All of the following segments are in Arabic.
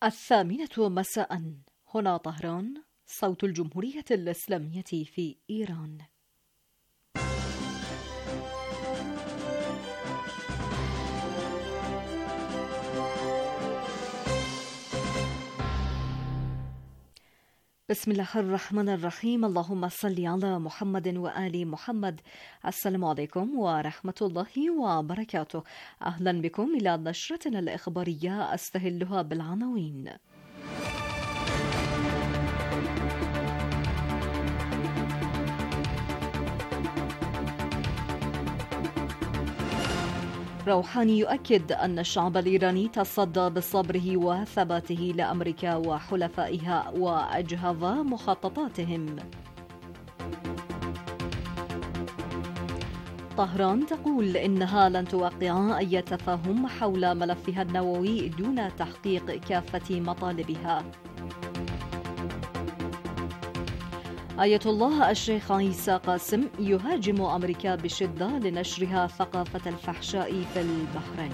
الثامنة مساء. هنا طهران، صوت الجمهورية الإسلامية في إيران. بسم الله الرحمن الرحيم. اللهم صل على محمد وآل محمد. السلام عليكم ورحمة الله وبركاته. أهلا بكم إلى نشرتنا الإخبارية، أستهلها بالعناوين. روحاني يؤكد أن الشعب الإيراني تصدى بصبره وثباته لأمريكا وحلفائها وأجهض مخططاتهم. طهران تقول إنها لن توقع أي تفاهم حول ملفها النووي دون تحقيق كافة مطالبها. آية الله الشيخ عيسى قاسم يهاجم أمريكا بشدة لنشرها ثقافة الفحشاء في البحرين.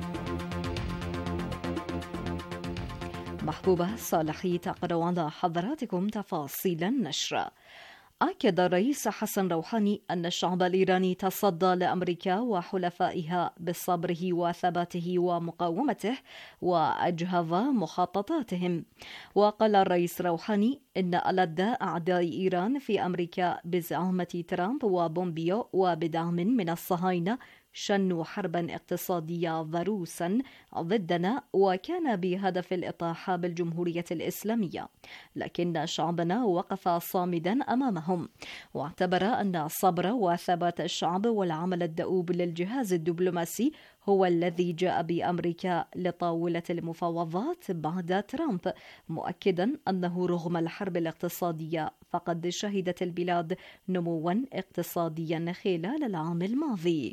محبوبة صالحي تقرأ على حضراتكم تفاصيل النشر. أكد الرئيس حسن روحاني أن الشعب الإيراني تصدى لأمريكا وحلفائها بصبره وثباته ومقاومته وأجهض مخططاتهم. وقال الرئيس روحاني إن ألد أعداء إيران في أمريكا بزعامة ترامب وبومبيو وبدعم من الصهاينة شنوا حربا اقتصادية ضروسا ضدنا وكان بهدف الإطاحة بالجمهورية الإسلامية، لكن شعبنا وقف صامدا أمامهم، واعتبر أن الصبر وثبات الشعب والعمل الدؤوب للجهاز الدبلوماسي هو الذي جاء بأمريكا لطاولة المفاوضات بعد ترامب، مؤكدا أنه رغم الحرب الاقتصادية فقد شهدت البلاد نموا اقتصاديا خلال العام الماضي.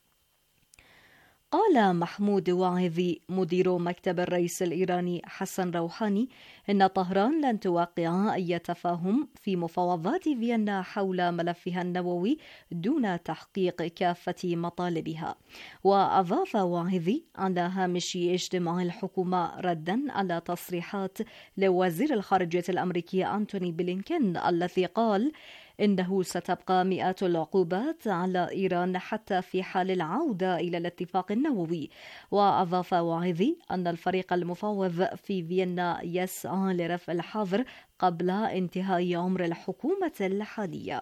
قال محمود واعظي مدير مكتب الرئيس الإيراني حسن روحاني إن طهران لن توقع أي تفاهم في مفاوضات فيينا حول ملفها النووي دون تحقيق كافة مطالبها. وأضاف واعظي على هامش اجتماع الحكومة ردا على تصريحات لوزير الخارجية الأمريكي أنتوني بلينكين الذي قال إنه ستبقى مئات العقوبات على إيران حتى في حال العودة إلى الاتفاق النووي. وأضاف واعظي أن الفريق المفاوض في فيينا يسعى لرفع الحظر قبل انتهاء عمر الحكومة الحالية.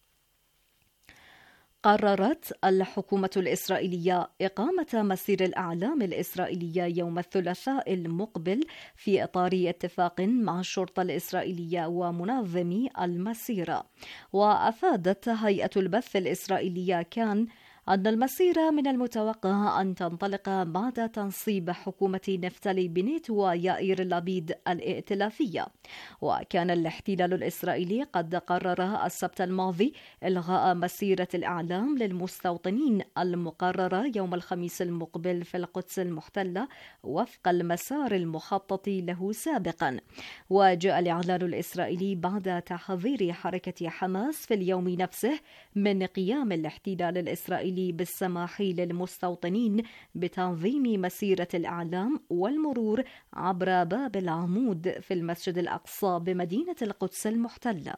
قررت الحكومة الإسرائيلية إقامة مسير الأعلام الإسرائيلية يوم الثلاثاء المقبل في إطار اتفاق مع الشرطة الإسرائيلية ومنظمي المسيرة. وأفادت هيئة البث الإسرائيلية كان أن المسيرة من المتوقع أن تنطلق بعد تنصيب حكومة نفتالي بنيت ويائير لابيد الائتلافية. وكان الاحتلال الإسرائيلي قد قرر السبت الماضي إلغاء مسيرة الإعلام للمستوطنين المقررة يوم الخميس المقبل في القدس المحتلة وفق المسار المخطط له سابقا. وجاء الإعلان الإسرائيلي بعد تحذير حركة حماس في اليوم نفسه من قيام الاحتلال الإسرائيلي بالسماح للمستوطنين بتنظيم مسيرة الإعلام والمرور عبر باب العمود في المسجد الأقصى بمدينة القدس المحتلة.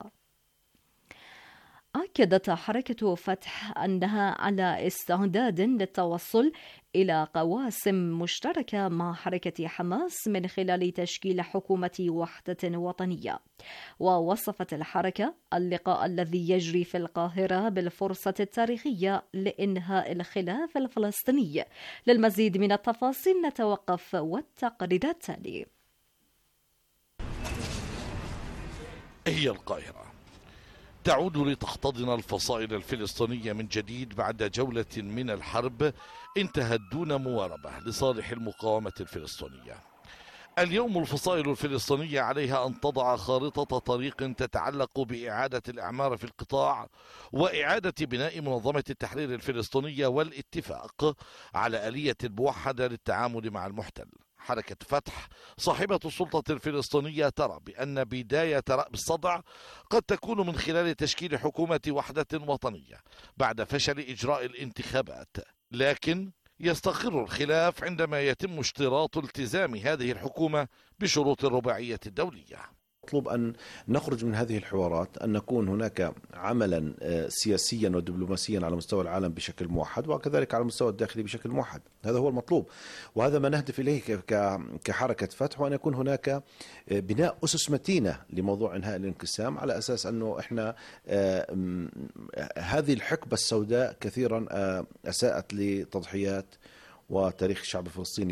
أكدت حركة فتح أنها على استعداد للتوصل إلى قواسم مشتركة مع حركة حماس من خلال تشكيل حكومة وحدة وطنية. ووصفت الحركة اللقاء الذي يجري في القاهرة بالفرصة التاريخية لإنهاء الخلاف الفلسطيني. للمزيد من التفاصيل نتوقف والتقرير التالي. هي القاهرة تعود لتحتضن الفصائل الفلسطينية من جديد بعد جولة من الحرب انتهت دون مواربة لصالح المقاومة الفلسطينية. اليوم الفصائل الفلسطينية عليها أن تضع خارطة طريق تتعلق بإعادة الإعمار في القطاع وإعادة بناء منظمة التحرير الفلسطينية والاتفاق على آلية موحدة للتعامل مع المحتل. حركة فتح صاحبة السلطة الفلسطينية ترى بأن بداية رأب الصدع قد تكون من خلال تشكيل حكومة وحدة وطنية بعد فشل إجراء الانتخابات، لكن يستقر الخلاف عندما يتم اشتراط التزام هذه الحكومة بشروط الرباعية الدولية. مطلوب أن نخرج من هذه الحوارات، أن نكون هناك عملا سياسيا ودبلوماسيا على مستوى العالم بشكل موحد، وكذلك على المستوى الداخلي بشكل موحد. هذا هو المطلوب، وهذا ما نهدف إليه كحركة فتح، وأن يكون هناك بناء أسس متينة لموضوع إنهاء الانقسام، على أساس أنه إحنا هذه الحقبة السوداء كثيرا أساءت لتضحيات وتاريخ الشعب الفلسطيني.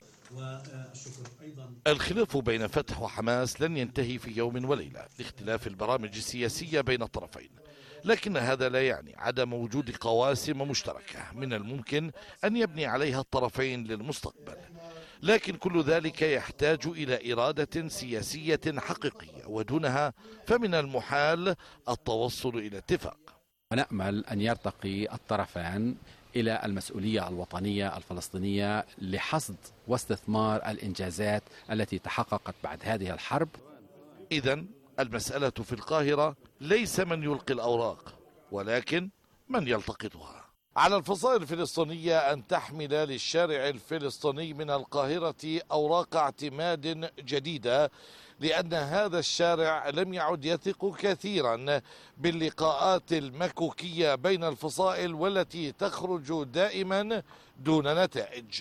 الخلاف بين فتح وحماس لن ينتهي في يوم وليلة لاختلاف البرامج السياسية بين الطرفين، لكن هذا لا يعني عدم وجود قواسم مشتركة من الممكن أن يبني عليها الطرفين للمستقبل، لكن كل ذلك يحتاج إلى إرادة سياسية حقيقية، ودونها فمن المحال التوصل إلى اتفاق. ونأمل أن يرتقي الطرفان إلى المسؤولية الوطنية الفلسطينية لحصد واستثمار الإنجازات التي تحققت بعد هذه الحرب. إذن المسألة في القاهرة ليس من يلقي الأوراق، ولكن من يلتقطها. على الفصائل الفلسطينية أن تحمل للشارع الفلسطيني من القاهرة أوراق اعتماد جديدة، لأن هذا الشارع لم يعد يثق كثيرا باللقاءات المكوكية بين الفصائل والتي تخرج دائما دون نتائج.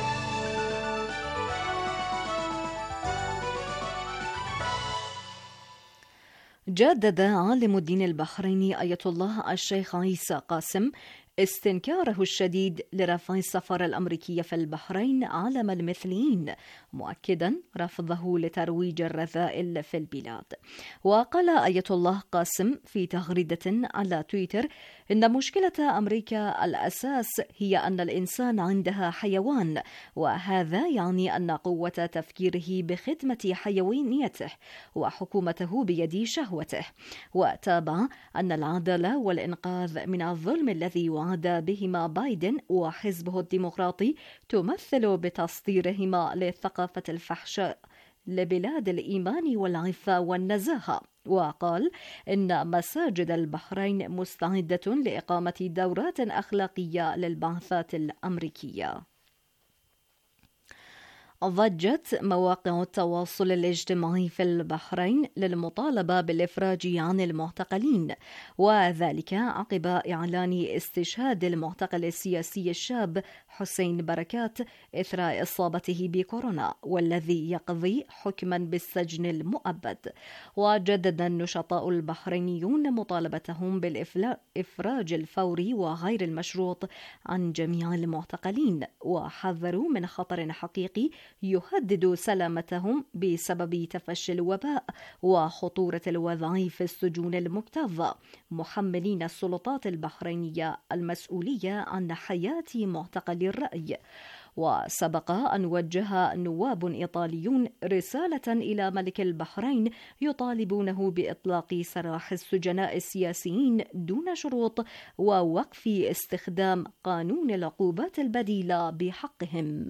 جدد عالم الدين البحريني آية الله الشيخ عيسى قاسم استنكاره الشديد لرفع السفارة الأمريكية في البحرين علم المثليين، مؤكدا رفضه لترويج الرذائل في البلاد. وقال آية الله قاسم في تغريدة على تويتر إن مشكلة أمريكا الأساس هي أن الإنسان عندها حيوان، وهذا يعني أن قوة تفكيره بخدمة حيوانيته وحكومته بيد شهوته. وتابع أن العدالة والإنقاذ من الظلم الذي وعد بهما بايدن وحزبه الديمقراطي تمثل بتصديرهما لثقافة الفحشاء لبلاد الإيمان والعفة والنزاهة. وقال إن مساجد البحرين مستعدة لإقامة دورات أخلاقية للبعثات الأمريكية. ضجت مواقع التواصل الاجتماعي في البحرين للمطالبة بالإفراج عن المعتقلين، وذلك عقب إعلان استشهاد المعتقل السياسي الشاب حسين بركات إثر إصابته بكورونا، والذي يقضي حكما بالسجن المؤبد. وجدد النشطاء البحرينيون مطالبتهم بالإفراج الفوري وغير المشروط عن جميع المعتقلين، وحذروا من خطر حقيقي يهدد سلامتهم بسبب تفشي الوباء وخطورة الوضع في السجون المكتظة، محملين السلطات البحرينية المسؤولية عن حياة معتقلي الرأي. وسبق أن وجه نواب إيطاليون رسالة إلى ملك البحرين يطالبونه بإطلاق سراح السجناء السياسيين دون شروط ووقف استخدام قانون العقوبات البديلة بحقهم.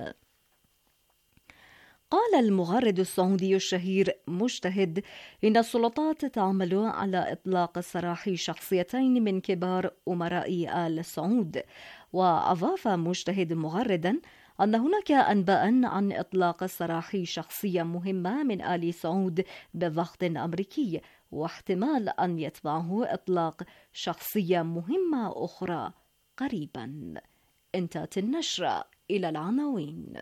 قال المغرد السعودي الشهير مجتهد إن السلطات تعمل على إطلاق سراح شخصيتين من كبار أمراء آل سعود. وأضاف مجتهد مغردا أن هناك أنباء عن إطلاق سراح شخصية مهمة من آل سعود بضغط أمريكي، واحتمال أن يتبعه إطلاق شخصية مهمة أخرى قريبا. انتهت النشرة. إلى العناوين.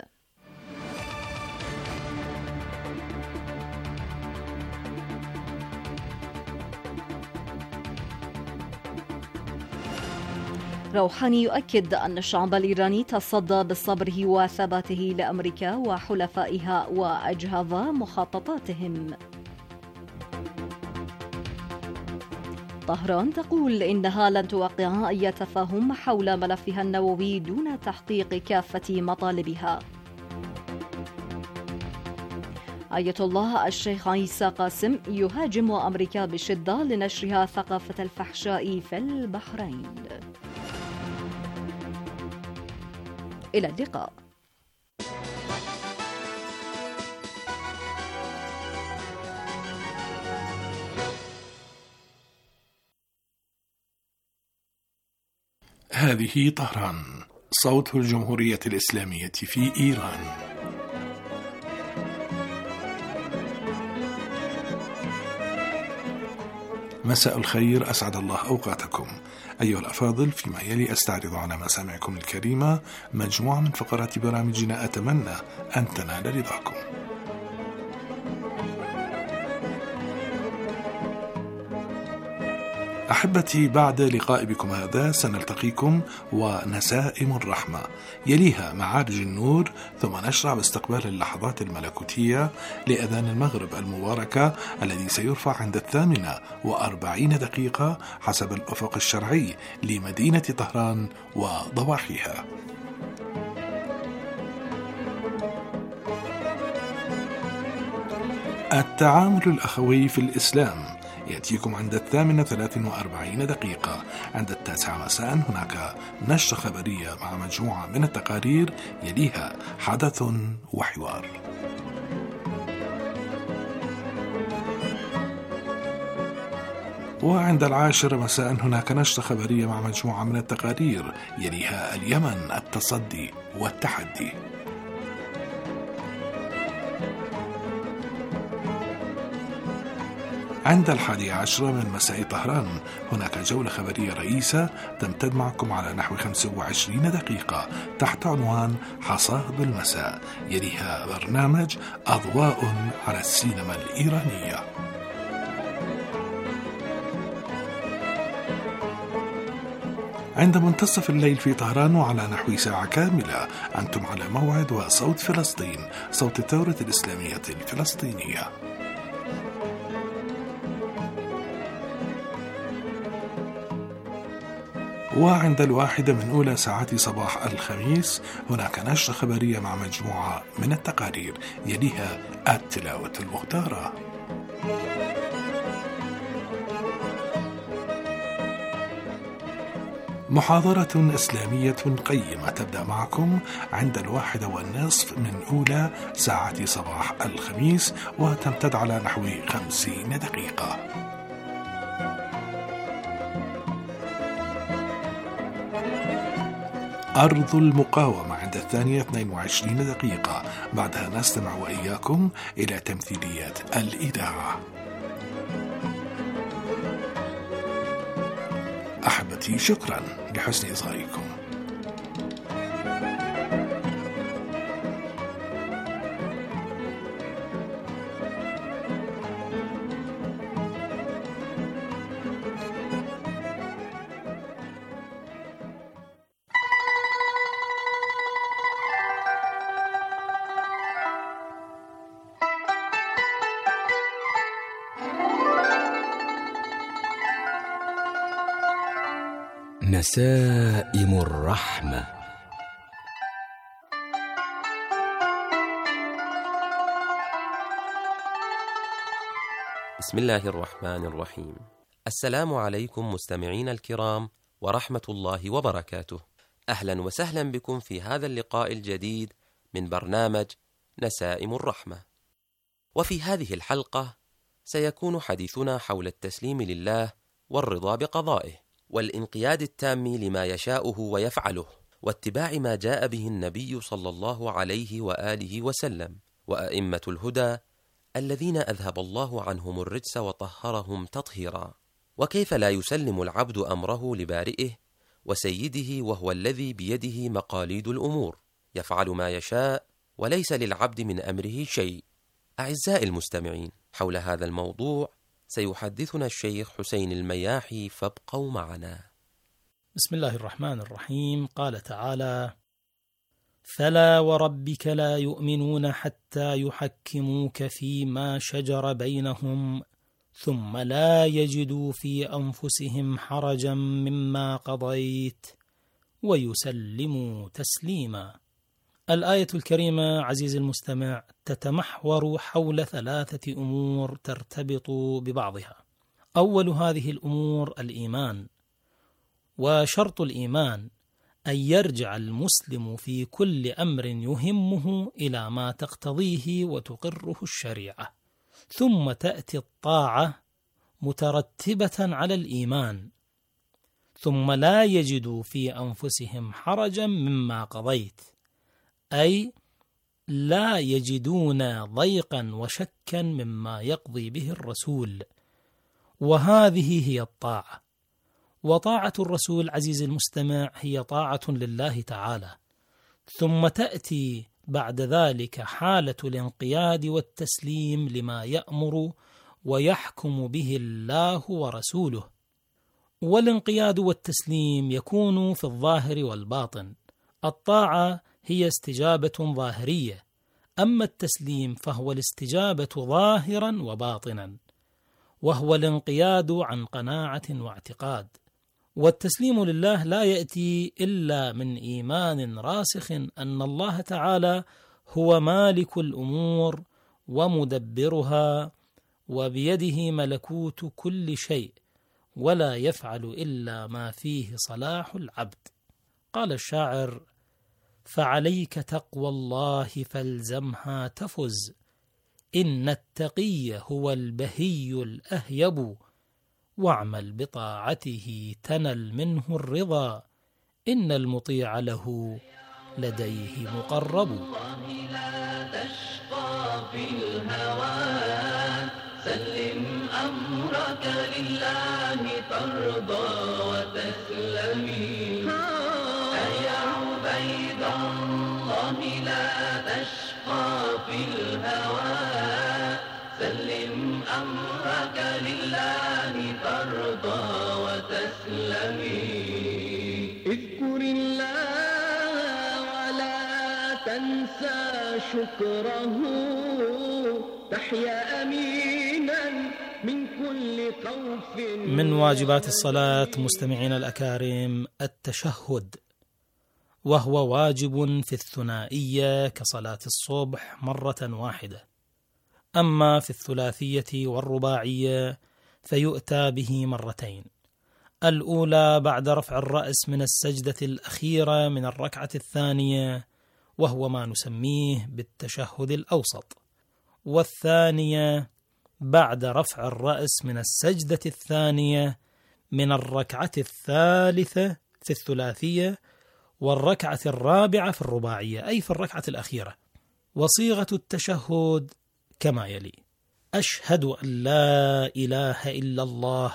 روحاني يؤكد أن الشعب الإيراني تصدى بصبره وثباته لأمريكا وحلفائها وأجهض مخططاتهم. طهران تقول إنها لن توقع أي تفاهم حول ملفها النووي دون تحقيق كافة مطالبها. آية الله الشيخ عيسى قاسم يهاجم أمريكا بشدة لنشرها ثقافة الفحشاء في البحرين. إلى اللقاء. هذه طهران. صوت الجمهورية الإسلامية في إيران. مساء الخير، أسعد الله أوقاتكم أيها الأفاضل. فيما يلي أستعرض على مسامعكم الكريمة مجموعة من فقرات برامجنا أتمنى أن تنال رضاكم. أحبتي، بعد لقاء بكم هذا سنلتقيكم ونسائم الرحمة، يليها معارج النور، ثم نشرع باستقبال اللحظات الملكوتية لأذان المغرب المباركة الذي سيرفع عند 48 حسب الأفق الشرعي لمدينة طهران وضواحيها. التعامل الأخوي في الإسلام يأتيكم عند 8:43. عند 9 مساء هناك نشرة خبرية مع مجموعة من التقارير، يليها حدث وحوار. وعند 10 مساء هناك نشرة خبرية مع مجموعة من التقارير، يليها اليمن، التصدي والتحدي. عند 11 من مساء طهران هناك جولة خبرية رئيسة تمتد معكم على نحو 25 دقيقة تحت عنوان حصاد المساء، يليها برنامج أضواء على السينما الإيرانية. عند منتصف الليل في طهران وعلى نحو ساعة كاملة أنتم على موعد وصوت فلسطين، صوت الثورة الإسلامية الفلسطينية. وعند 1 من أولى ساعات صباح الخميس هناك نشرة خبرية مع مجموعة من التقارير، يليها التلاوة المختارة. محاضرة إسلامية قيمة تبدأ معكم عند 1:30 من أولى ساعات صباح الخميس وتمتد على نحو 50 دقيقة. أرض المقاومة عند 2:22. بعدها نستمع وإياكم إلى تمثيليات الإذاعة. أحبتي، شكرا لحسن إصغائكم. نسائم الرحمة. بسم الله الرحمن الرحيم. السلام عليكم مستمعين الكرام ورحمة الله وبركاته. أهلا وسهلا بكم في هذا اللقاء الجديد من برنامج نسائم الرحمة. وفي هذه الحلقة سيكون حديثنا حول التسليم لله والرضا بقضائه والانقياد التام لما يشاؤه ويفعله، واتباع ما جاء به النبي صلى الله عليه وآله وسلم وأئمة الهدى الذين أذهب الله عنهم الرجس وطهرهم تطهيرا. وكيف لا يسلم العبد أمره لبارئه وسيده وهو الذي بيده مقاليد الأمور، يفعل ما يشاء وليس للعبد من أمره شيء. أعزائي المستمعين، حول هذا الموضوع سيحدثنا الشيخ حسين المياحي، فابقوا معنا. بسم الله الرحمن الرحيم. قال تعالى: فلا وربك لا يؤمنون حتى يحكموك فيما شجر بينهم ثم لا يجدوا في أنفسهم حرجا مما قضيت ويسلموا تسليما. الآية الكريمة عزيزي المستمع تتمحور حول 3 أمور ترتبط ببعضها. أول هذه الأمور الإيمان، وشرط الإيمان أن يرجع المسلم في كل أمر يهمه إلى ما تقتضيه وتقره الشريعة، ثم تأتي الطاعة مترتبة على الإيمان، ثم لا يجدوا في أنفسهم حرجا مما قضيت، أي لا يجدون ضيقا وشكا مما يقضي به الرسول. وهذه هي الطاعة. وطاعة الرسول عزيز المستمع هي طاعة لله تعالى، ثم تأتي بعد ذلك حالة الانقياد والتسليم لما يأمر ويحكم به الله ورسوله. والانقياد والتسليم يكون في الظاهر والباطن. الطاعة هي استجابة ظاهرية، أما التسليم فهو الاستجابة ظاهرا وباطنا، وهو الانقياد عن قناعة واعتقاد. والتسليم لله لا يأتي إلا من إيمان راسخ أن الله تعالى هو مالك الأمور ومدبرها، وبيده ملكوت كل شيء، ولا يفعل إلا ما فيه صلاح العبد. قال الشاعر: فعليك تقوى الله فالزمها تفز، إن التقي هو البهي الأهيب، واعمل بطاعته تنل منه الرضا، إن المطيع له لديه مقرب. لا تشقى في الهوى، سلم أمرك لله ترضى وتسلمي. يا عبيد الله لا تشقى في الهوى، سلم أمرك لله ترضى وتسلمي. اذكر الله ولا تنسى شكره، تحيا أمينا من كل خوف. من واجبات الصلاة مستمعين الأكارم التشهد، وهو واجب في الثنائية كصلاة الصبح مرة واحدة، أما في الثلاثية والرباعية فيؤتى به مرتين. الأولى بعد رفع الرأس من السجدة الأخيرة من الركعة الثانية، وهو ما نسميه بالتشهد الأوسط، والثانية بعد رفع الرأس من السجدة الثانية من الركعة الثالثة في الثلاثية، والركعة الرابعة في الرباعية، أي في الركعة الأخيرة. وصيغة التشهد كما يلي: أشهد أن لا إله إلا الله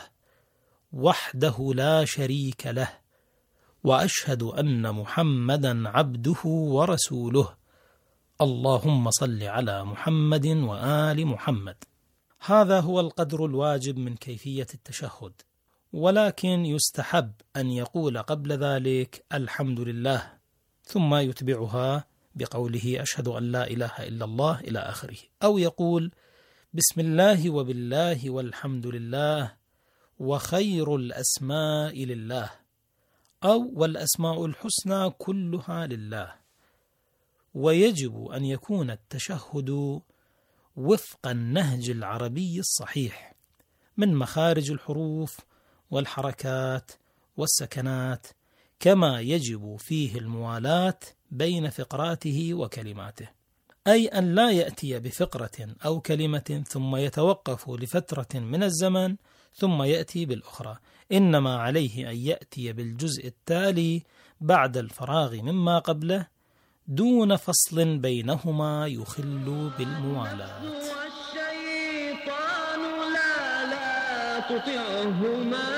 وحده لا شريك له، وأشهد أن محمدا عبده ورسوله، اللهم صل على محمد وآل محمد. هذا هو القدر الواجب من كيفية التشهد، ولكن يستحب أن يقول قبل ذلك الحمد لله، ثم يتبعها بقوله أشهد أن لا إله إلا الله إلى آخره، أو يقول بسم الله وبالله والحمد لله وخير الأسماء لله، أو والأسماء الحسنى كلها لله. ويجب أن يكون التشهد وفق النهج العربي الصحيح من مخارج الحروف والحركات والسكنات، كما يجب فيه الموالاة بين فقراته وكلماته، أي أن لا يأتي بفقرة أو كلمة ثم يتوقف لفترة من الزمن ثم يأتي بالأخرى، إنما عليه أن يأتي بالجزء التالي بعد الفراغ مما قبله دون فصل بينهما يخل بالموالاة. والشيطان لا تطعهما،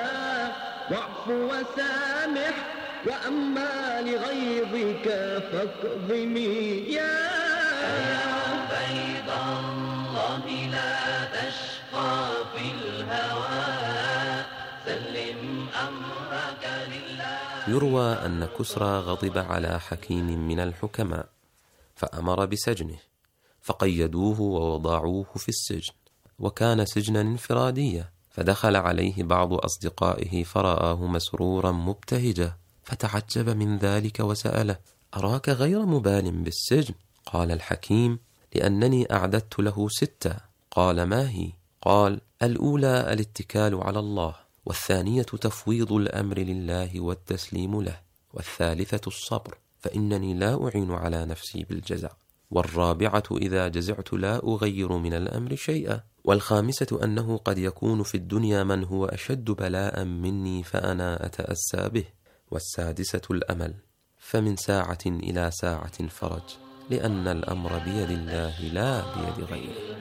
واعف وسامح، وأما لغيظك فاكظمي. يا عبيد الله لا تشقى في الهوى، سلم أمرك لله. يروى أن كسرى غضب على حكيم من الحكماء فأمر بسجنه، فقيدوه ووضعوه في السجن، وكان سجنا انفراديا، فدخل عليه بعض أصدقائه فرآه مسرورا مبتهجا، فتعجب من ذلك وسأله: أراك غير مبال بالسجن؟ قال الحكيم: لأنني أعددت له 6. قال: ما هي؟ قال: الأولى الاتكال على الله، والثانية تفويض الأمر لله والتسليم له، والثالثة الصبر، فإنني لا أعين على نفسي بالجزع. والرابعة إذا جزعت لا أغير من الأمر شيئا، والخامسة أنه قد يكون في الدنيا من هو أشد بلاء مني فأنا أتأسى به، والسادسة الأمل، فمن ساعة إلى ساعة فرج، لأن الأمر بيد الله لا بيد غيره.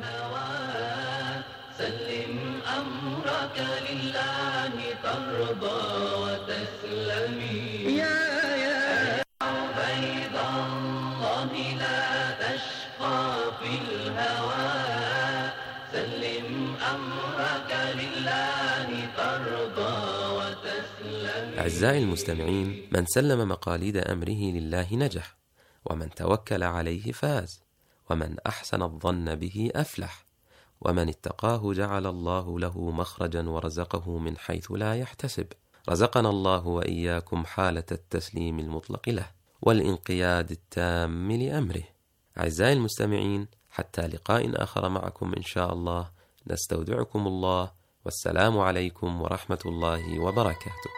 سلم أمرك لله ترضى وتسلمي يا عبيد الله لا تشقى في الهوى، سلم أمرك لله ترضى وتسلمي. أعزائي المستمعين، من سلم مقاليد أمره لله نجح، ومن توكل عليه فاز، ومن أحسن الظن به أفلح، ومن اتقاه جعل الله له مخرجا ورزقه من حيث لا يحتسب. رزقنا الله وإياكم حالة التسليم المطلق له والانقياد التام لأمره. أعزائي المستمعين، حتى لقاء آخر معكم إن شاء الله، نستودعكم الله، والسلام عليكم ورحمة الله وبركاته.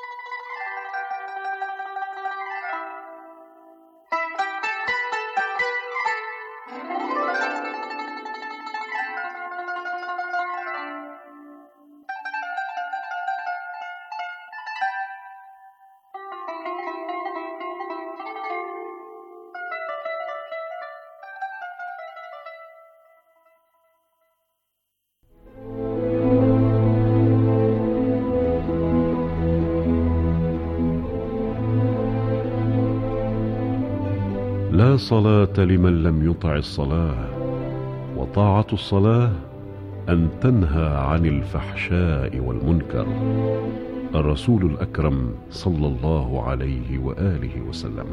لا صلاة لمن لم يطع الصلاة، وطاعة الصلاة أن تنهى عن الفحشاء والمنكر. الرسول الأكرم صلى الله عليه وآله وسلم.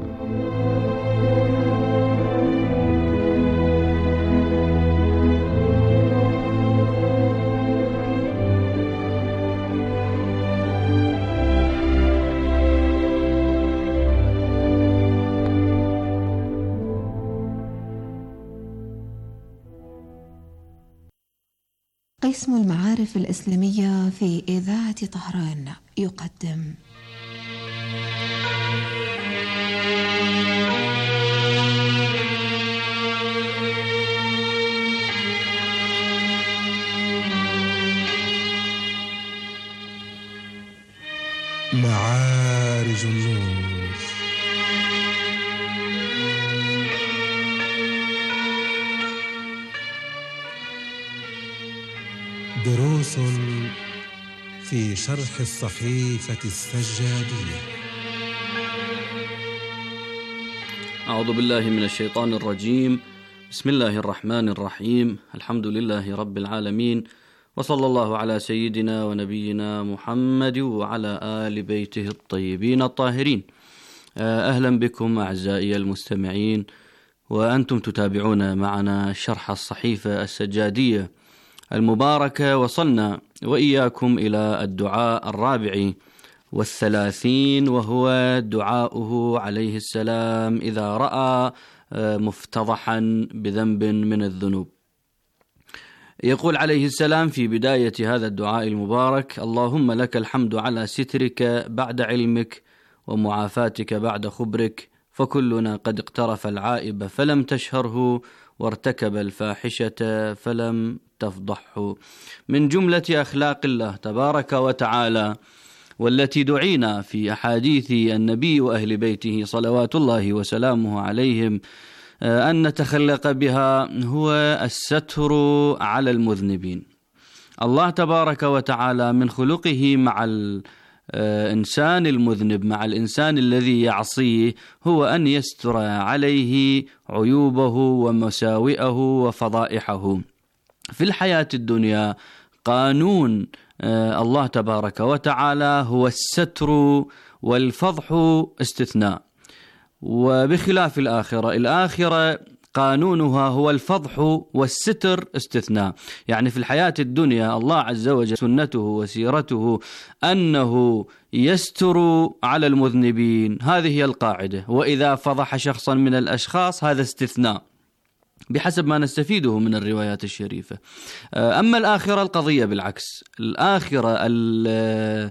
قسم المعارف الإسلامية في إذاعة طهران يقدم معارج النور. دروس في شرح الصحيفة السجادية. أعوذ بالله من الشيطان الرجيم. بسم الله الرحمن الرحيم. الحمد لله رب العالمين، وصلى الله على سيدنا ونبينا محمد وعلى آل بيته الطيبين الطاهرين. أهلا بكم أعزائي المستمعين، وأنتم تتابعون معنا شرح الصحيفة السجادية المباركة. وصلنا وإياكم إلى الدعاء 34، وهو دعاؤه عليه السلام إذا رأى مفتضحا بذنب من الذنوب. يقول عليه السلام في بداية هذا الدعاء المبارك: اللهم لك الحمد على سترك بعد علمك، ومعافاتك بعد خبرك، فكلنا قد اقترف العائب فلم تشهره، وارتكب الفاحشة فلم تفضحه. من جملة أخلاق الله تبارك وتعالى، والتي دعينا في أحاديث النبي وأهل بيته صلوات الله وسلامه عليهم أن نتخلق بها، هو الستر على المذنبين. الله تبارك وتعالى من خلقه مع الإنسان المذنب، مع الإنسان الذي يعصيه، هو أن يستر عليه عيوبه ومساوئه وفضائحه. في الحياة الدنيا قانون الله تبارك وتعالى هو الستر والفضح استثناء، وبخلاف الآخرة قانونها هو الفضح والستر استثناء. يعني في الحياة الدنيا الله عز وجل سنته وسيرته أنه يستر على المذنبين، هذه هي القاعدة، وإذا فضح شخصا من الأشخاص هذا استثناء بحسب ما نستفيده من الروايات الشريفة. أما الآخرة القضية بالعكس. الآخرة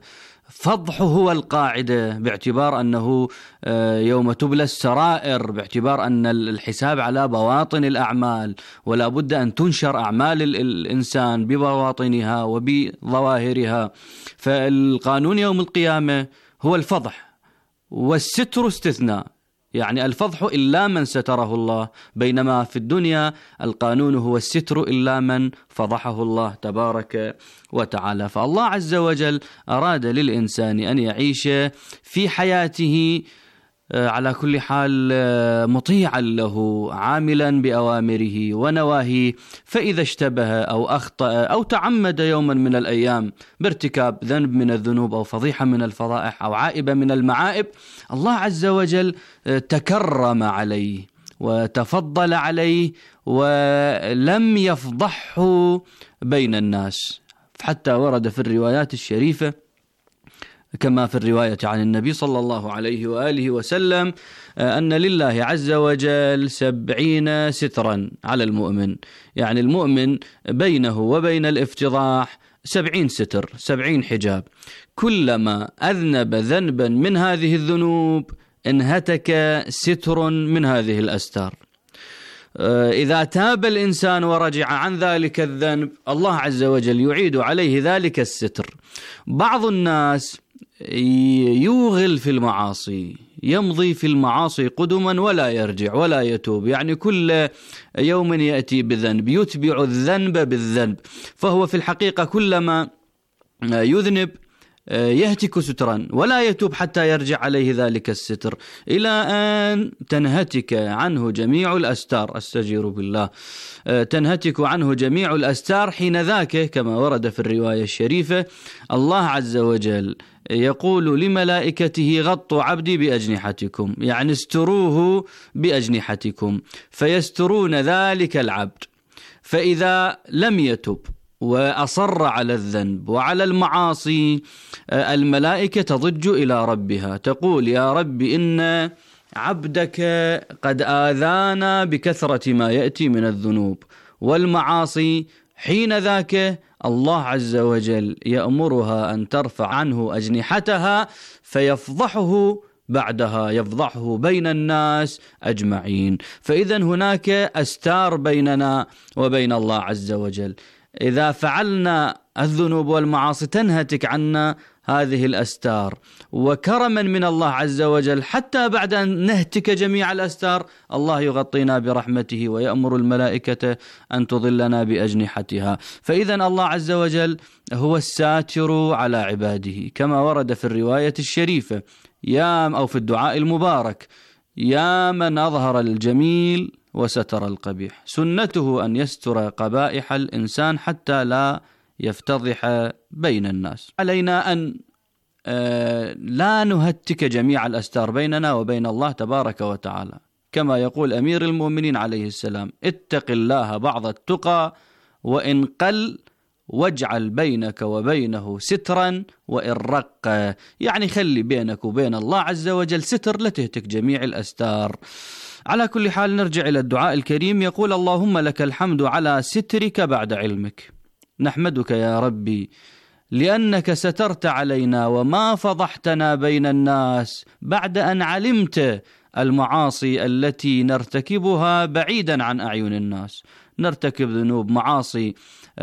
فضحه هو القاعدة، باعتبار أنه يوم تبلى السرائر، باعتبار أن الحساب على بواطن الأعمال، ولا بد أن تنشر أعمال الإنسان ببواطنها وبظواهرها. فالقانون يوم القيامة هو الفضح، والستر استثناء، يعني الفضح إلا من ستره الله، بينما في الدنيا القانون هو الستر إلا من فضحه الله تبارك وتعالى. فالله عز وجل أراد للإنسان أن يعيش في حياته على كل حال مطيعا له، عاملا بأوامره ونواهيه. فإذا اشتبه أو أخطأ أو تعمد يوما من الأيام بارتكاب ذنب من الذنوب أو فضيحة من الفضائح أو عائبة من المعائب، الله عز وجل تكرم عليه وتفضل عليه ولم يفضحه بين الناس. حتى ورد في الروايات الشريفة كما في الرواية عن النبي صلى الله عليه وآله وسلم أن لله عز وجل 70 سترا على المؤمن، يعني المؤمن بينه وبين الافتضاح 70 ستر، 70 حجاب. كلما أذنب ذنبا من هذه الذنوب انهتك ستر من هذه الأستار. إذا تاب الإنسان ورجع عن ذلك الذنب، الله عز وجل يعيد عليه ذلك الستر. بعض الناس يوغل في المعاصي، يمضي في المعاصي قدما ولا يرجع ولا يتوب، يعني كل يوم يأتي بذنب، يتبع الذنب بالذنب، فهو في الحقيقة كلما يذنب يهتك سترا ولا يتوب حتى يرجع عليه ذلك الستر، إلى أن تنهتك عنه جميع الأستار، أستجير بالله، تنهتك عنه جميع الأستار. حين ذاك كما ورد في الرواية الشريفة الله عز وجل يقول لملائكته غطوا عبدي بأجنحتكم، يعني استروه بأجنحتكم، فيسترون ذلك العبد. فإذا لم يتب وأصر على الذنب وعلى المعاصي، الملائكة تضج إلى ربها تقول يا رب إن عبدك قد آذانا بكثرة ما يأتي من الذنوب والمعاصي. حين ذاك الله عز وجل يأمرها أن ترفع عنه أجنحتها فيفضحه بعدها، يفضحه بين الناس أجمعين. فإذا هناك أستار بيننا وبين الله عز وجل. إذا فعلنا الذنوب والمعاصي تنهتك عنا هذه الأستار، وكرما من الله عز وجل حتى بعد أن نهتك جميع الأستار الله يغطينا برحمته ويأمر الملائكة أن تظلنا بأجنحتها. فإذا الله عز وجل هو الساتر على عباده، كما ورد في الرواية الشريفة أو في الدعاء المبارك: يا من أظهر الجميل وستر القبيح. سنته أن يستر قبائح الإنسان حتى لا يفتضح بين الناس. علينا أن لا نهتك جميع الأستار بيننا وبين الله تبارك وتعالى، كما يقول أمير المؤمنين عليه السلام: اتق الله بعض التقى وإن قل واجعل بينك وبينه سترا وإن رق، يعني خلي بينك وبين الله عز وجل ستر لا تهتك جميع الأستار. على كل حال نرجع إلى الدعاء الكريم. يقول: اللهم لك الحمد على سترك بعد علمك. نحمدك يا ربي لأنك سترت علينا وما فضحتنا بين الناس بعد أن علمت المعاصي التي نرتكبها بعيدا عن أعين الناس. نرتكب ذنوب معاصي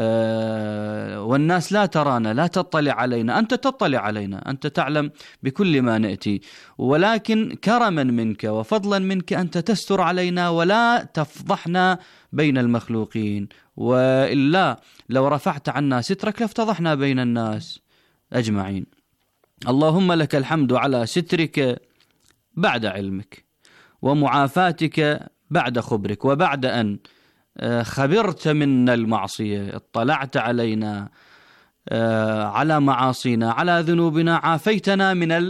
والناس لا ترانا، لا تطلع علينا، أنت تطلع علينا، أنت تعلم بكل ما نأتي، ولكن كرما منك وفضلا منك أنت تستر علينا ولا تفضحنا بين المخلوقين، وإلا لو رفعت عنا سترك لافتضحنا بين الناس أجمعين. اللهم لك الحمد على سترك بعد علمك ومعافاتك بعد خبرك، وبعد أن خبرت منا المعصية، اطلعت علينا على معاصينا، على ذنوبنا، عافيتنا من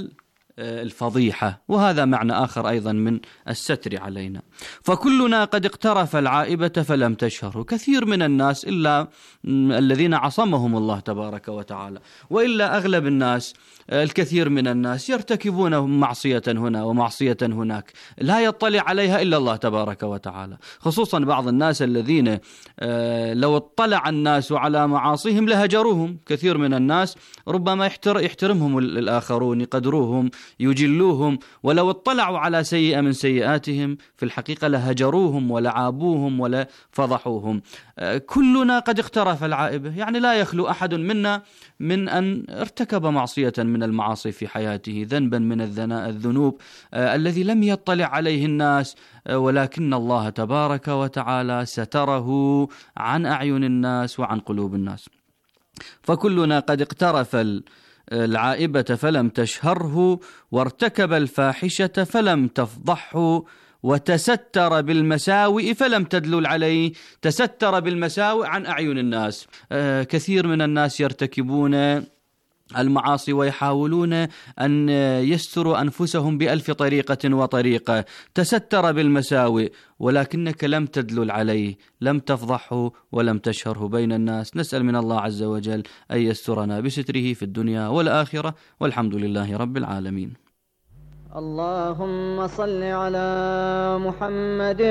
الفضيحة، وهذا معنى آخر أيضا من الستر علينا. فكلنا قد اقترف العائبة فلم تشهره، كثير من الناس إلا الذين عصمهم الله تبارك وتعالى، وإلا أغلب الناس الكثير من الناس يرتكبون معصية هنا ومعصية هناك لا يطلع عليها إلا الله تبارك وتعالى، خصوصا بعض الناس الذين لو اطلع الناس على معاصيهم لهجروهم. كثير من الناس ربما يحترمهم الآخرون، يقدروهم، يجلوهم، ولو اطلعوا على سيئة من سيئاتهم في الحقيقة لهجروهم ولعابوهم ولا فضحوهم. كلنا قد اقترف العائبة، يعني لا يخلو أحد منا من أن ارتكب معصية من المعاصي في حياته، ذنبا من الذنوب الذي لم يطلع عليه الناس، ولكن الله تبارك وتعالى ستره عن أعين الناس وعن قلوب الناس. فكلنا قد اقترف العائبة فلم تشهره، وارتكب الفاحشة فلم تفضحه، وتستر بالمساوئ فلم تدلل عليه. تستر بالمساوئ عن أعين الناس. كثير من الناس يرتكبون المعاصي ويحاولون أن يستروا أنفسهم بألف طريقة وطريقة. تستر بالمساوئ ولكنك لم تدلل عليه، لم تفضحه ولم تشهره بين الناس. نسأل من الله عز وجل أن يسترنا بستره في الدنيا والآخرة، والحمد لله رب العالمين. اللهم صل على محمد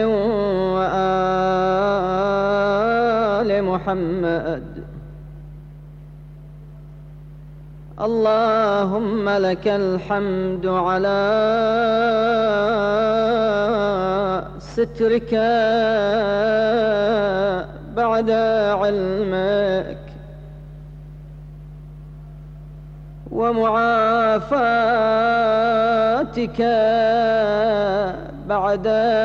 وآل محمد. اللهم لك الحمد على سترك بعد علمك، ومعافاتك بعد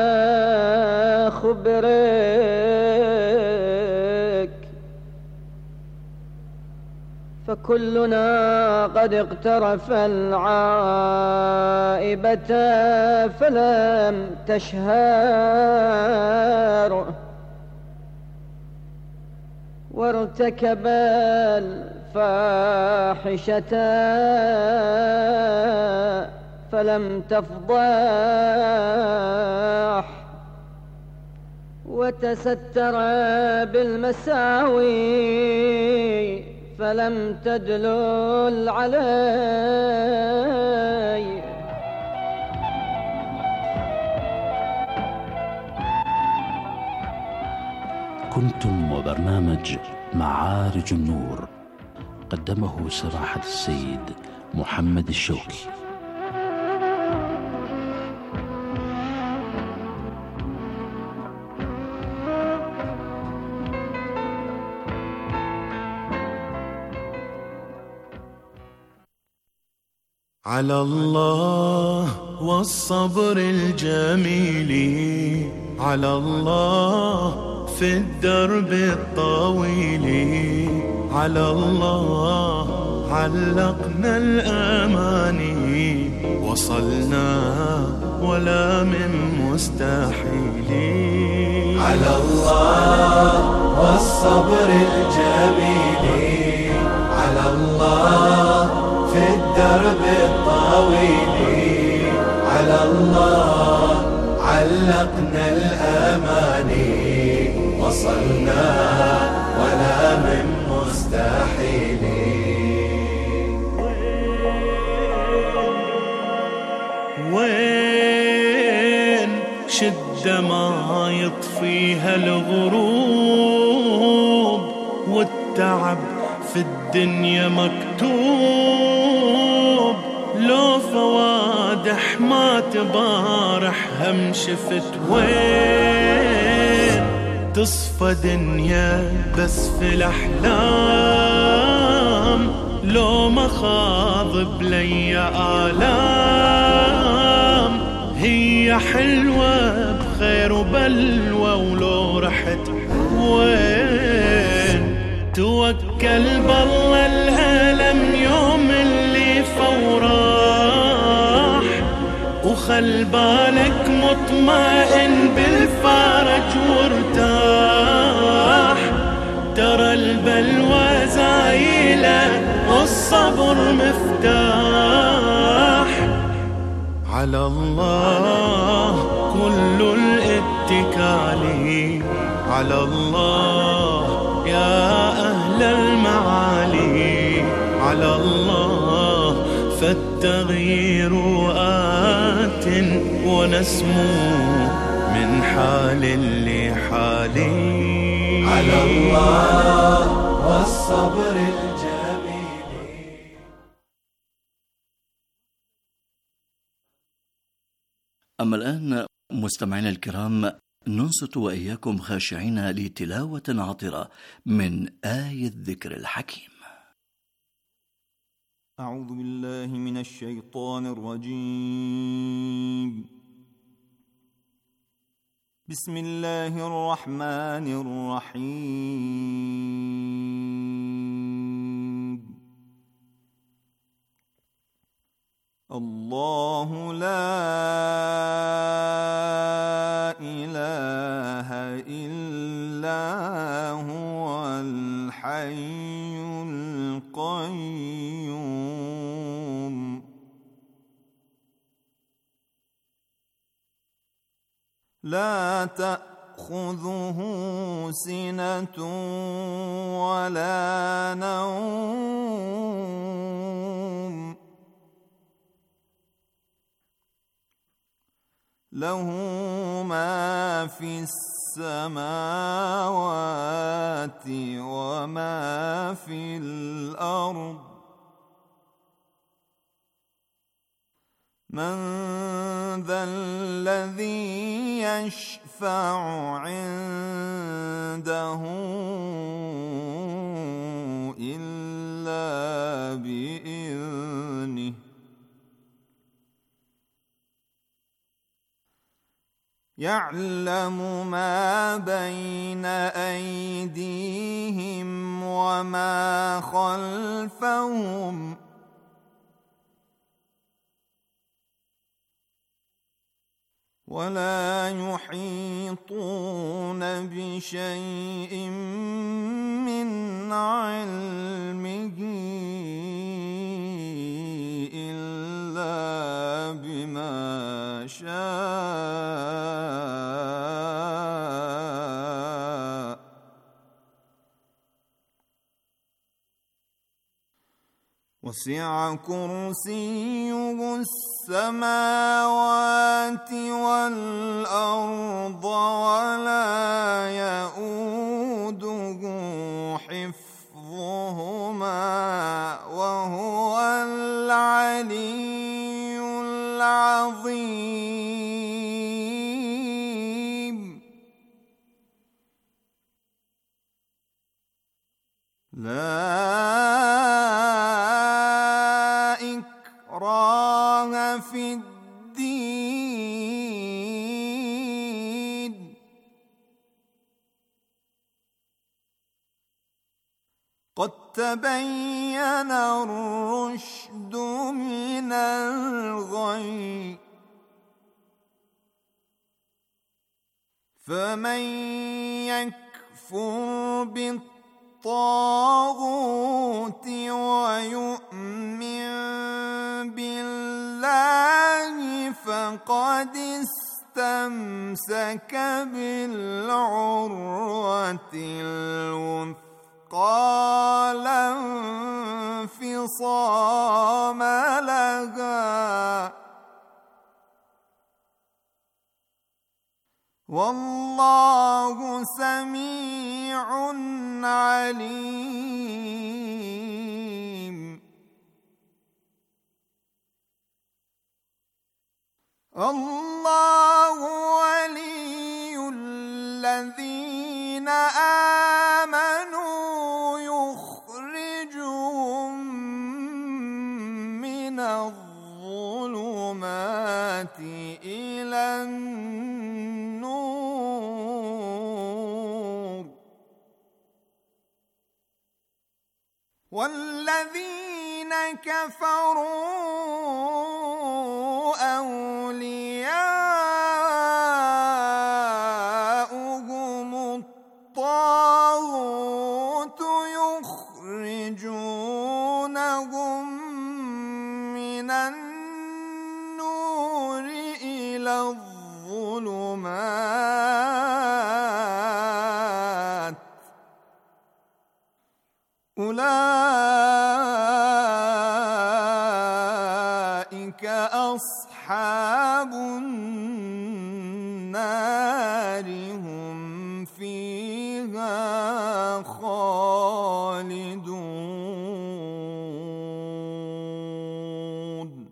خبرك. فكلنا قد اقترف العائبة فلم تشهر، وارتكب الفاحشة فلم تفضح، وتستر بالمساوي فلم تدلل علي. كنتم وبرنامج معارج النور، قدمه سماحة السيد محمد الشوكي. على الله والصبر الجميل، على الله في الدرب الطويل، على الله علقنا الأماني، وصلنا ولا من مستحيل. على الله والصبر الجميل، على الله في الدرب الطويل، على الله علقنا الأماني، وصلنا ولا من مستحيل. وين شدة ما يطفيها الغروب، والتعب في الدنيا مكتوب، لو فوادح ما تبارح هم شفت. وين تصفى دنيا بس في الأحلام، لو مخاض بلي آلام، هي حلوة بخير وبلوى ولو رحت. وين توكل بالله الألم يوم اللي فوراح، وخل بالك مطمئن بالفرج وارتاح. ترى البلوى زايلة والصبر مفتاح، على الله كل الاتكال، على الله يا أهل المعالي، على الله فالتغيير آت ونسمو من حال لحال. على الله والصبر الجميل. أما الآن مستمعينا الكرام ننصت وإياكم خاشعين لتلاوة عطرة من آية الذكر الحكيم. أعوذ بالله من الشيطان الرجيم. بسم الله الرحمن الرحيم. الله لا إله إلا هو الحي القيوم لا تأخذه سنة ولا نوم له ما في السماوات وما في الأرض من ذا الذي يشفع عنده إلا بإذنه يعلم ما بين أيديهم وما خلفهم ولا يحيطون بشيء من علمه إلا بما شاء وسع كرسيه السماوات والأرض ولا يؤوده حفظهما وهو العلي العظيم لا إكراه في الدين قد تبين الرشد من الغي فمن يكفر بالطاغوت ويؤمن بالله فقد استمسك بالعروة الوثقى لا انفصام لها والله سميع عليم الله ولي الذين آمنوا يخرجهم من الظلمات إلى النور والذين كفروا أولياؤهم الطاغوت يخرجونهم من النور إلى الظلمات أولئك أصحاب النار هم فيها خالدون.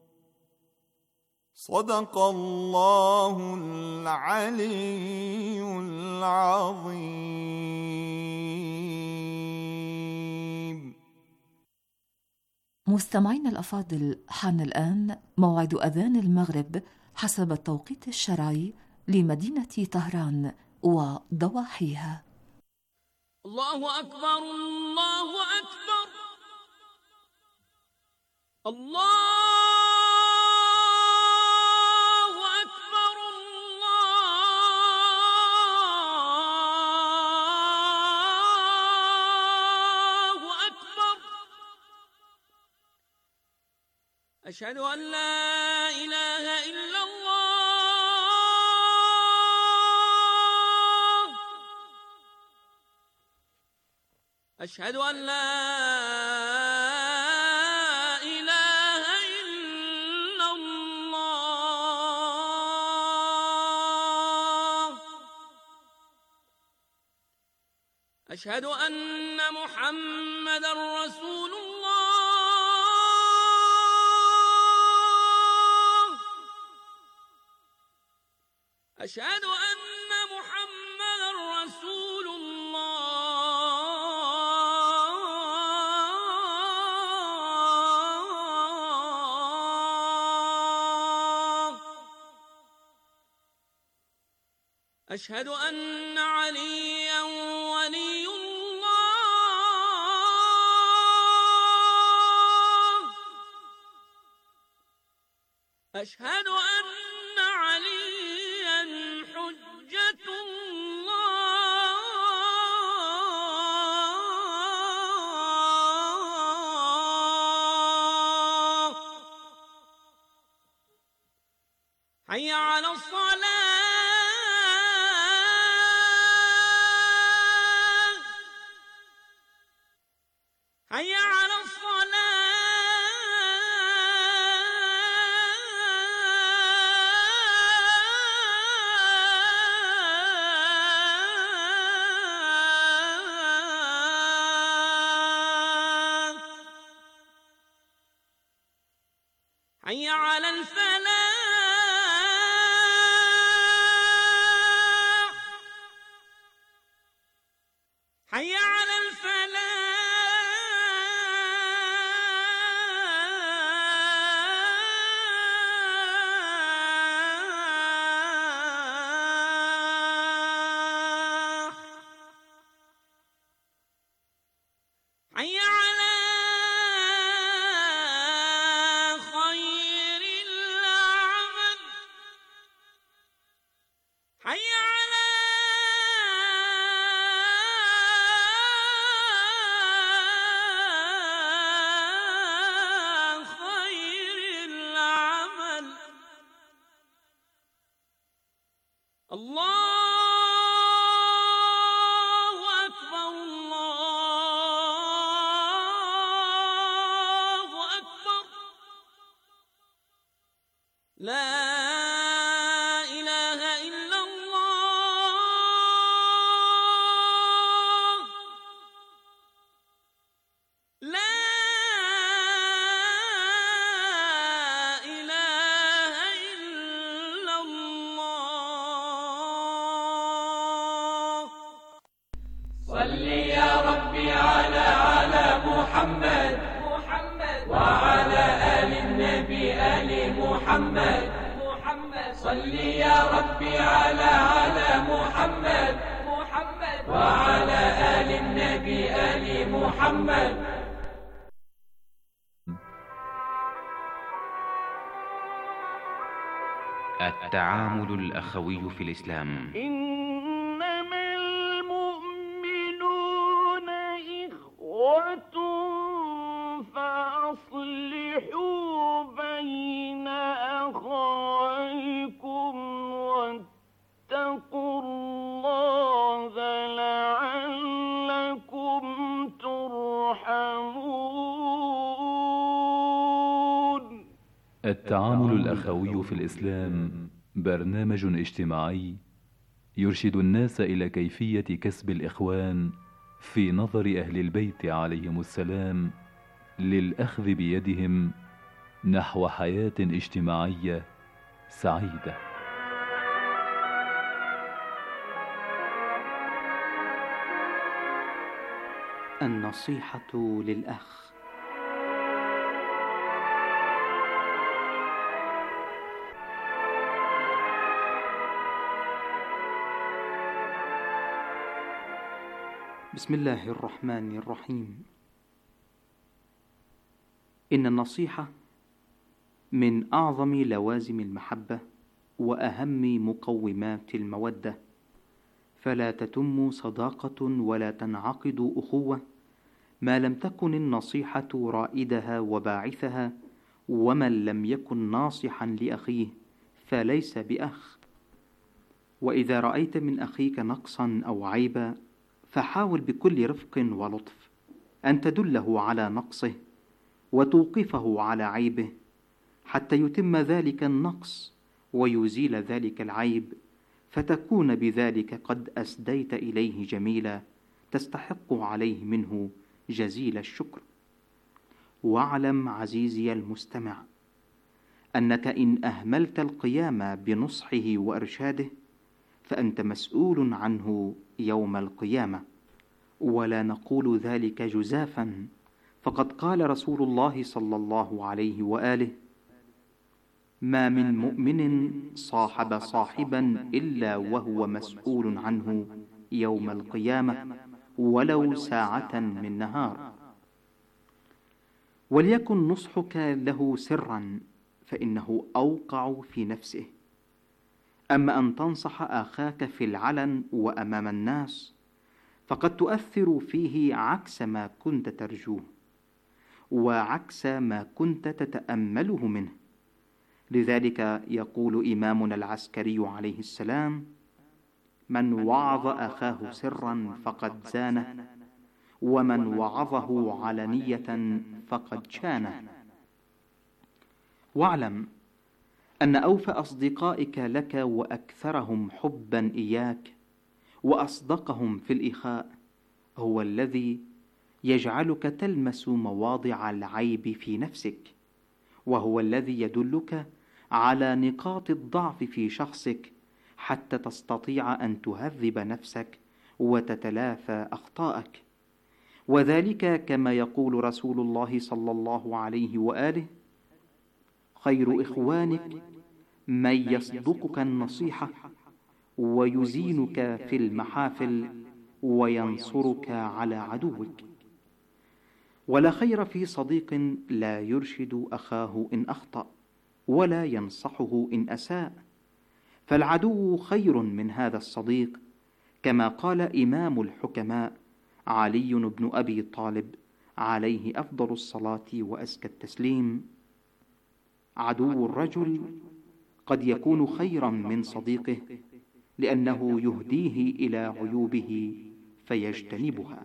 صدق الله العلي العظيم. مستمعين الأفاضل، حان الآن موعد أذان المغرب حسب التوقيت الشرعي لمدينة طهران وضواحيها. الله أكبر الله أكبر الله أشهد أن لا إله إلا الله أشهد أن لا إله إلا الله أشهد أن محمدًا رسول الله أشهد أن محمدًا رسول الله أشهد أن عليًا ولي الله أشهد أن عليًا حجة الله حي على الصلاة حي على الصلاة حي على الفلاح حي على الفلاح حي على خير العمل حي على خير العمل الله أكبر الله أكبر لا إله إلا الله لا إله إلا الله صل يا ربي على محمد وعلى آل النبي آل محمد صل يا ربي على محمد وعلى آل النبي آل محمد. التعامل الأخوي في الإسلام. إنما المؤمنون إخوة فأصلحوا بين أخويكم التعامل الأخوي في الإسلام برنامج اجتماعي يرشد الناس إلى كيفية كسب الإخوان في نظر أهل البيت عليهم السلام للأخذ بيدهم نحو حياة اجتماعية سعيدة. النصيحة للأخ. بسم الله الرحمن الرحيم. إن النصيحة من أعظم لوازم المحبة وأهم مقومات المودة، فلا تتم صداقة ولا تنعقد أخوة ما لم تكن النصيحة رائدها وباعثها، ومن لم يكن ناصحا لأخيه فليس بأخ. وإذا رأيت من أخيك نقصا أو عيبا فحاول بكل رفق ولطف أن تدله على نقصه وتوقفه على عيبه حتى يتم ذلك النقص ويزيل ذلك العيب، فتكون بذلك قد أسديت إليه جميلا تستحق عليه منه جزيل الشكر. واعلم عزيزي المستمع أنك إن أهملت القيام بنصحه وإرشاده فأنت مسؤول عنه يوم القيامة. ولا نقول ذلك جزافا، فقد قال رسول الله صلى الله عليه وآله: ما من مؤمن صاحب صاحبا إلا وهو مسؤول عنه يوم القيامة ولو ساعة من نهار. وليكن نصحك له سرا فإنه أوقع في نفسه، أما أن تنصح أخاك في العلن وأمام الناس فقد تؤثر فيه عكس ما كنت ترجوه وعكس ما كنت تتأمله منه. لذلك يقول إمامنا العسكري عليه السلام: من وعظ أخاه سرا فقد زانه، ومن وعظه علنية فقد شانه. واعلم أن أوفى أصدقائك لك وأكثرهم حبا إياك وأصدقهم في الإخاء هو الذي يجعلك تلمس مواضع العيب في نفسك، وهو الذي يدلك على نقاط الضعف في شخصك حتى تستطيع أن تهذب نفسك وتتلافى أخطائك. وذلك كما يقول رسول الله صلى الله عليه وآله: خير إخوانك من يصدقك النصيحة ويزينك في المحافل وينصرك على عدوك. ولا خير في صديق لا يرشد أخاه إن أخطأ ولا ينصحه إن أساء، فالعدو خير من هذا الصديق، كما قال إمام الحكماء علي بن أبي طالب عليه أفضل الصلاة وأزكى التسليم: عدو الرجل قد يكون خيرا من صديقه لأنه يهديه إلى عيوبه فيجتنبها.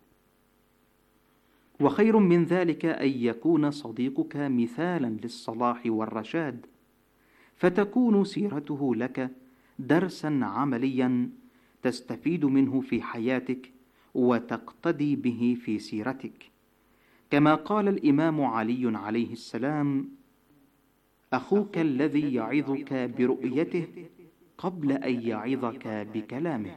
وخير من ذلك أن يكون صديقك مثالا للصلاح والرشاد، فتكون سيرته لك درسا عمليا تستفيد منه في حياتك وتقتدي به في سيرتك. كما قال الإمام علي عليه السلام: أخوك الذي يعظك برؤيته قبل أن يعظك بكلامه.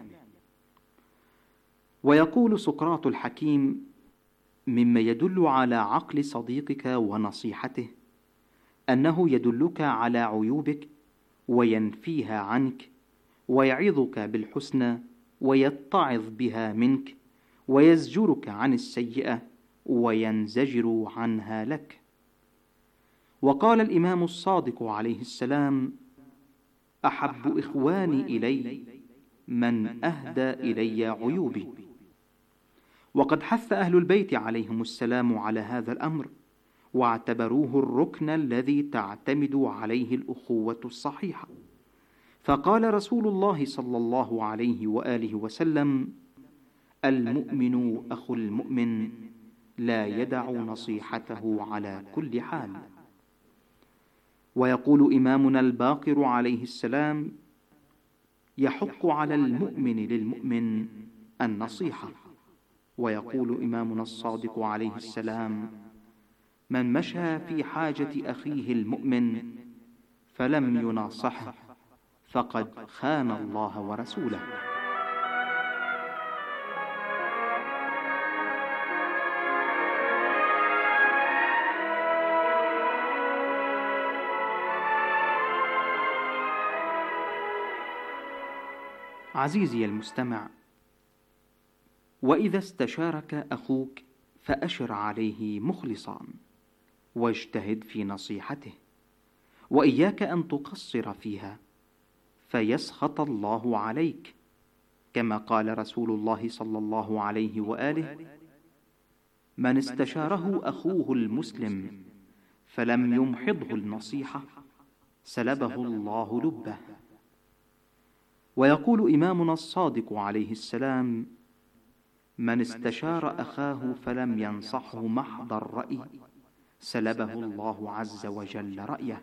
ويقول سقراط الحكيم: مما يدل على عقل صديقك ونصيحته أنه يدلك على عيوبك وينفيها عنك، ويعظك بالحسنى ويتعظ بها منك، ويزجرك عن السيئة وينزجر عنها لك. وقال الإمام الصادق عليه السلام: أحب إخواني إلي من أهدى إلي عيوبي. وقد حث أهل البيت عليهم السلام على هذا الأمر، واعتبروه الركن الذي تعتمد عليه الأخوة الصحيحة. فقال رسول الله صلى الله عليه وآله وسلم: المؤمن أخو المؤمن لا يدع نصيحته على كل حال. ويقول إمامنا الباقر عليه السلام: يحق على المؤمن للمؤمن النصيحة. ويقول إمامنا الصادق عليه السلام: من مشى في حاجة أخيه المؤمن فلم يناصحه فقد خان الله ورسوله. عزيزي المستمع، وإذا استشارك أخوك فأشر عليه مخلصا، واجتهد في نصيحته، وإياك أن تقصر فيها فيسخط الله عليك، كما قال رسول الله صلى الله عليه وآله: من استشاره أخوه المسلم فلم يمحضه النصيحة سلبه الله لبه. ويقول إمامنا الصادق عليه السلام: من استشار أخاه فلم ينصحه محض الرأي سلبه الله عز وجل رأيه.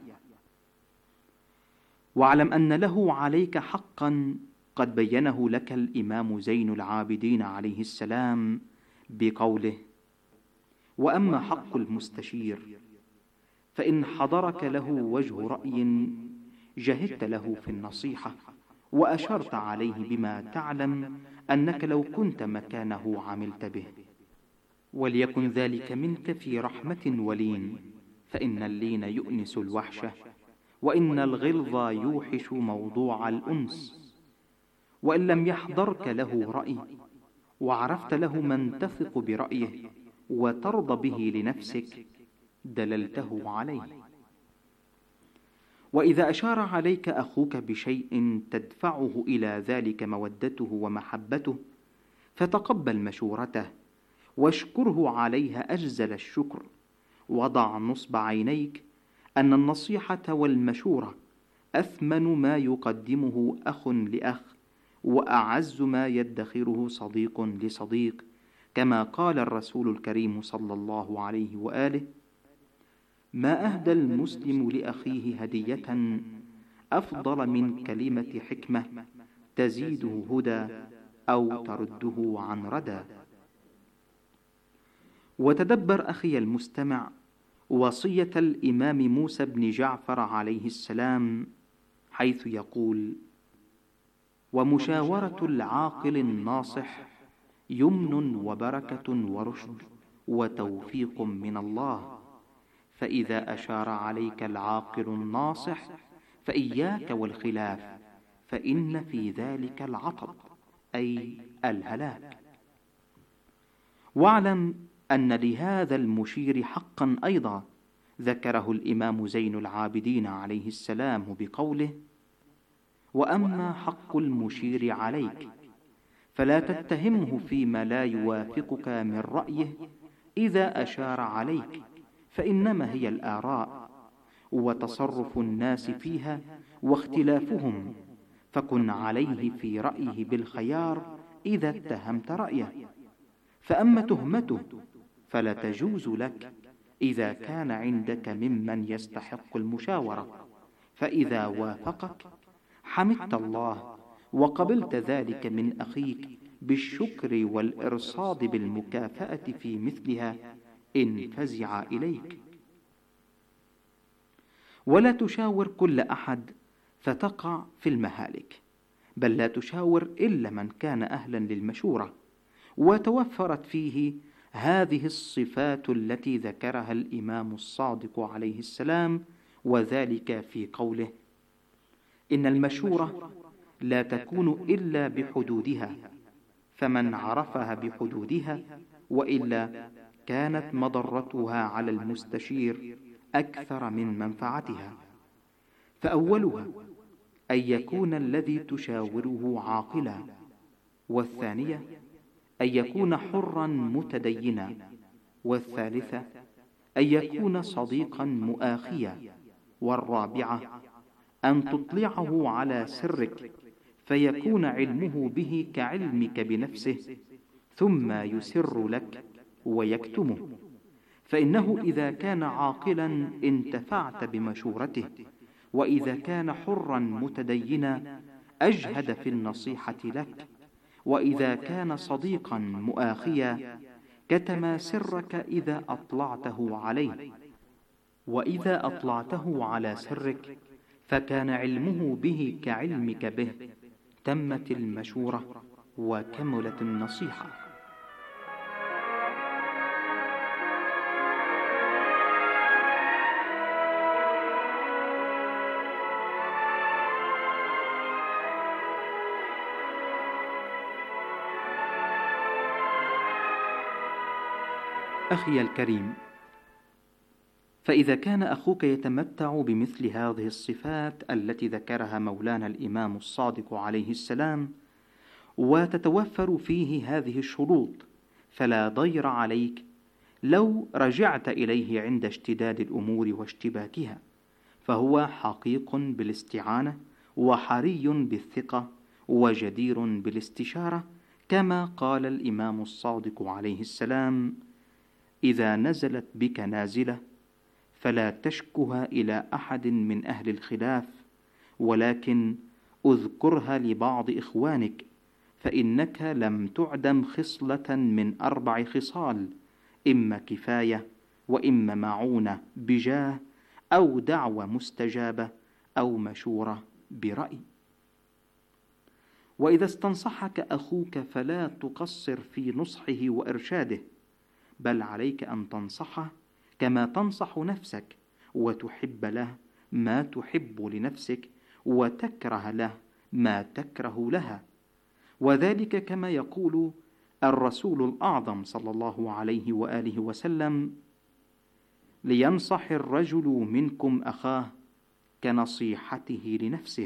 واعلم أن له عليك حقا قد بينه لك الإمام زين العابدين عليه السلام بقوله: وأما حق المستشير فإن حضرك له وجه رأي جهدت له في النصيحة وأشرت عليه بما تعلم أنك لو كنت مكانه عملت به، وليكن ذلك منك في رحمة ولين، فإن اللين يؤنس الوحشة، وإن الغلظ يوحش موضوع الأنس. وإن لم يحضرك له رأي وعرفت له من تثق برأيه وترضى به لنفسك دللته عليه. وإذا أشار عليك أخوك بشيء تدفعه إلى ذلك مودته ومحبته فتقبل مشورته واشكره عليها أجزل الشكر، وضع نصب عينيك أن النصيحة والمشورة أثمن ما يقدمه أخ لأخ، وأعز ما يدخره صديق لصديق، كما قال الرسول الكريم صلى الله عليه وآله: ما أهدى المسلم لأخيه هدية أفضل من كلمة حكمة تزيده هدى أو ترده عن ردى. وتدبر أخي المستمع وصية الإمام موسى بن جعفر عليه السلام، حيث يقول: ومشاورة العاقل الناصح يمن وبركة ورشد وتوفيق من الله، فإذا أشار عليك العاقل الناصح فإياك والخلاف، فإن في ذلك العطب أي الهلاك. واعلم أن لهذا المشير حقا أيضا ذكره الإمام زين العابدين عليه السلام بقوله: وأما حق المشير عليك فلا تتهمه فيما لا يوافقك من رأيه إذا أشار عليك، فإنما هي الآراء وتصرف الناس فيها واختلافهم، فكن عليه في رأيه بالخيار إذا اتهمت رأيه. فأما تهمته فلا تجوز لك إذا كان عندك ممن يستحق المشاورة، فإذا وافقك حمدت الله وقبلت ذلك من أخيك بالشكر والإرصاد بالمكافأة في مثلها إن فزع إليك. ولا تشاور كل أحد فتقع في المهالك، بل لا تشاور إلا من كان أهلا للمشورة وتوفرت فيه هذه الصفات التي ذكرها الإمام الصادق عليه السلام، وذلك في قوله: إن المشورة لا تكون إلا بحدودها، فمن عرفها بحدودها وإلا كانت مضرتها على المستشير أكثر من منفعتها. فأولها أن يكون الذي تشاوره عاقلا، والثانية أن يكون حرا متدينا، والثالثة أن يكون صديقا مؤاخيا، والرابعة أن تطلعه على سرك فيكون علمه به كعلمك بنفسه ثم يسر لك ويكتمه، فإنه إذا كان عاقلا انتفعت بمشورته، وإذا كان حرا متدينا أجهد في النصيحة لك، وإذا كان صديقا مؤاخيا كتم سرك إذا أطلعته عليه، وإذا أطلعته على سرك فكان علمه به كعلمك به، تمت المشورة وكملت النصيحة. أخي الكريم، فإذا كان أخوك يتمتع بمثل هذه الصفات التي ذكرها مولانا الإمام الصادق عليه السلام، وتتوفر فيه هذه الشروط، فلا ضير عليك لو رجعت إليه عند اشتداد الأمور واشتباكها، فهو حقيق بالاستعانة وحري بالثقة وجدير بالاستشارة، كما قال الإمام الصادق عليه السلام: إذا نزلت بك نازلة فلا تشكها إلى أحد من أهل الخلاف، ولكن أذكرها لبعض إخوانك، فإنك لم تعدم خصلة من 4 خصال: إما كفاية، وإما معونة بجاه، أو دعوة مستجابة، أو مشورة برأي. وإذا استنصحك أخوك فلا تقصر في نصحه وإرشاده، بل عليك أن تنصحه كما تنصح نفسك، وتحب له ما تحب لنفسك، وتكره له ما تكره لها، وذلك كما يقول الرسول الأعظم صلى الله عليه وآله وسلم: لينصح الرجل منكم أخاه كنصيحته لنفسه.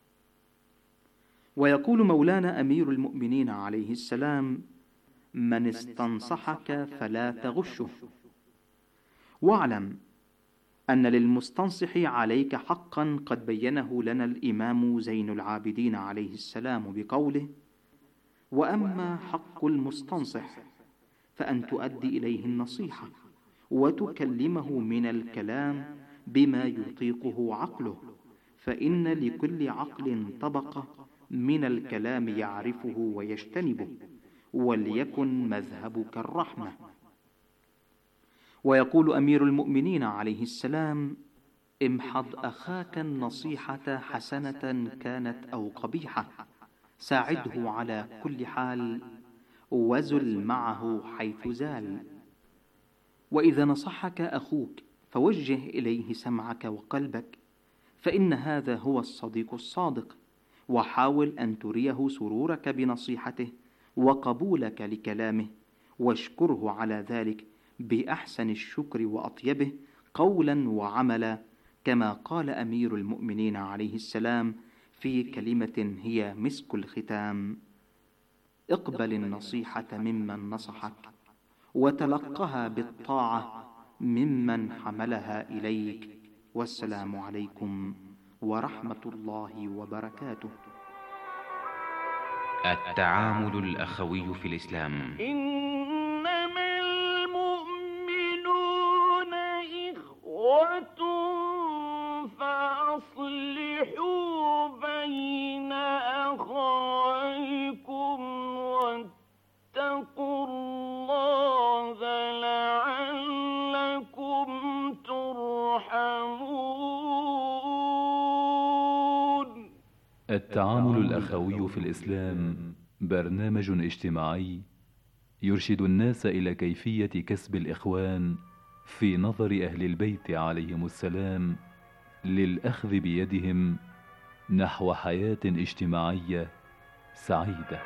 ويقول مولانا أمير المؤمنين عليه السلام: من استنصحك فلا تغشه. واعلم أن للمستنصح عليك حقا قد بينه لنا الإمام زين العابدين عليه السلام بقوله: وأما حق المستنصح فأن تؤدي إليه النصيحة، وتكلمه من الكلام بما يطيقه عقله، فإن لكل عقل طبقة من الكلام يعرفه ويجتنبه، وليكن مذهبك الرحمة. ويقول أمير المؤمنين عليه السلام: امحض أخاك النصيحة حسنة كانت أو قبيحة، ساعده على كل حال، وزل معه حيث زال. وإذا نصحك أخوك فوجه إليه سمعك وقلبك، فإن هذا هو الصديق الصادق، وحاول أن تريه سرورك بنصيحته وقبولك لكلامه، واشكره على ذلك بأحسن الشكر وأطيبه قولا وعملا، كما قال أمير المؤمنين عليه السلام في كلمة هي مسك الختام: اقبل النصيحة ممن نصحك، وتلقها بالطاعة ممن حملها إليك، والسلام عليكم ورحمة الله وبركاته. التعامل الأخوي في الإسلام. إنما المؤمنون إخوة فأصلحوا بين أخويكم واتقوا الله لعلكم ترحمون. التعامل الأخوي في الإسلام برنامج اجتماعي يرشد الناس إلى كيفية كسب الإخوان في نظر أهل البيت عليهم السلام، للأخذ بيدهم نحو حياة اجتماعية سعيدة.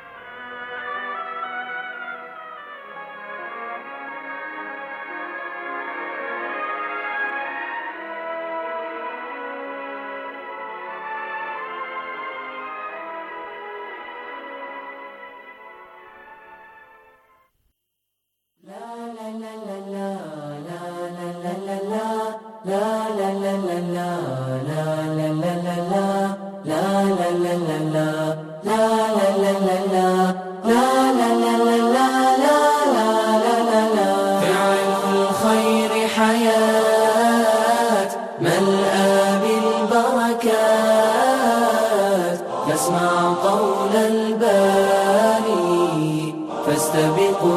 فعل الخير نسمع قول الباري فاستبقوا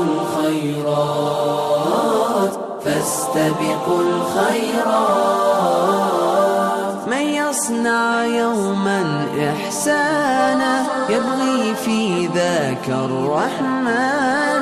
الخيرات من يصنع يوما إحسانا يبغي في ذاك الرحمن